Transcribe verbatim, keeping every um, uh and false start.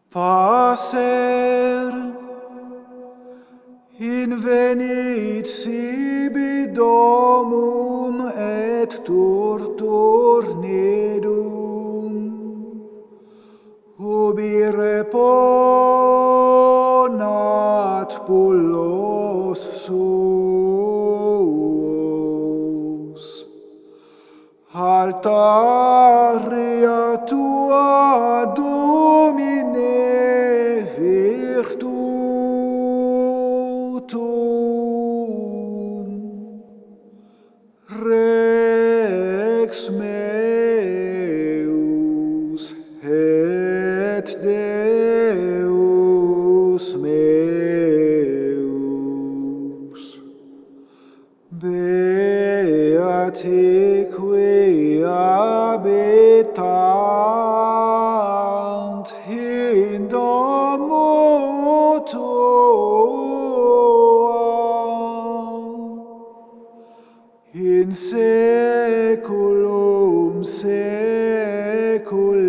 Facer invenit sibi domum et turtur nidum, ubi reponat pullos suos. Altaria tua Domine virtutum, Rex meus et Deus meus, beatique habitant in domo tuam, in saeculum saeculum.